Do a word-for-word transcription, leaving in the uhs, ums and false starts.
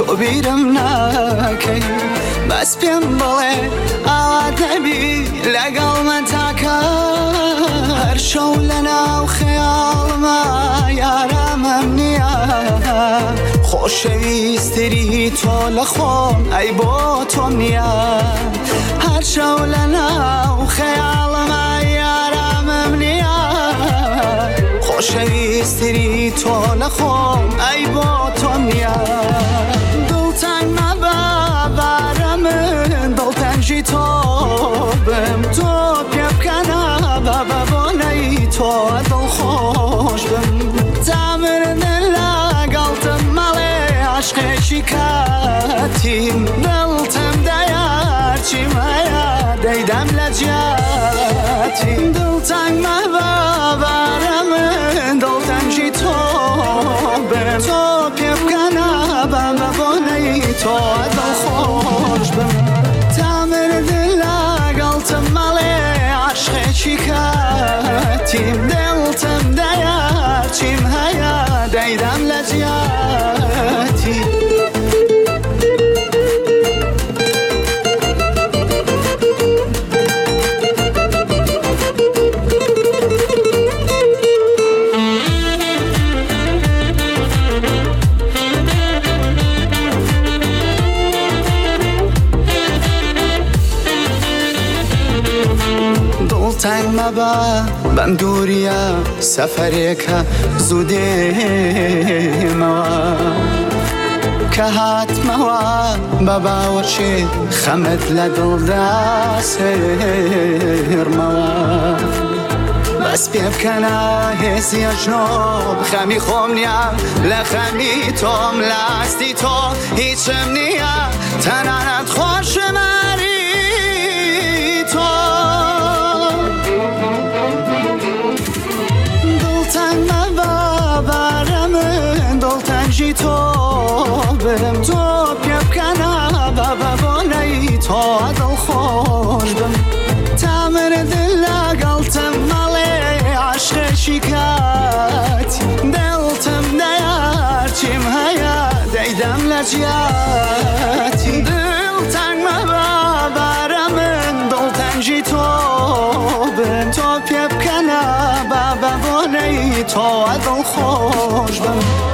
تۆ بیرم ناکەی بەس پێم بڵێ ئاوات نەبی لەگەڵمە تاکە هەر شەو لەناو خەیاڵمە یارامەم نییە خۆشەویستتری تۆ لە خۆم ئەی بۆ تۆم نییە هەر شەو لەناو خەیاڵمە یارامەم نییە خۆشەویستتری تۆ لە خۆم ئەی بۆ تۆم نییە دڵتەنگ مەبە بارە من دڵتەنگی تۆ بم تۆ پێ بکەنە بەبە بۆنەی تۆ دڵخۆش بم تامردن لەگەڵتم مەڵێ عاشقێکی کاتیم دڵتم دەیارچیم هەیە دەیدەم لە جیاتی دڵتەنگ مەبە بارە من دڵتەنگی تۆ بم تۆ پێ بکەنە بەبە بۆنەی تۆ دڵخۆش بم تامردن لەگەڵتم مەڵێ عاشقێکی کاتیم دڵتم دەیارچیم هەیە دەیدەم لە جیاتی دڵتەنگ مەبە بەم دووریە سەفەرێکە زوو دێمەوە کە هاتمەوە بە باوەچێ خەمت لە دڵدا سێرمەوە بەس پێ بکەنە هێزیە ژنۆ خەمی خۆم نییە لە خەمی تۆم لاستی تۆ هیچم نییە تەنانەت خۆشماری تۆ دڵتەنگ مەبە بارە من دڵتەنگی تۆ بم تۆ پێ بکەنە بەبە بۆنەی تۆ دڵخۆش بم تامردن لەگەڵتم مەڵێ عاشقێکی کاتی دڵتم دەیارچیم هەیە دەیدەم لە جیاتی دڵتەنگ مەبە بارە من دڵتەنگی تۆ بم تۆ پێ بکەنە بەبە بۆنەی تۆ دڵخۆش بم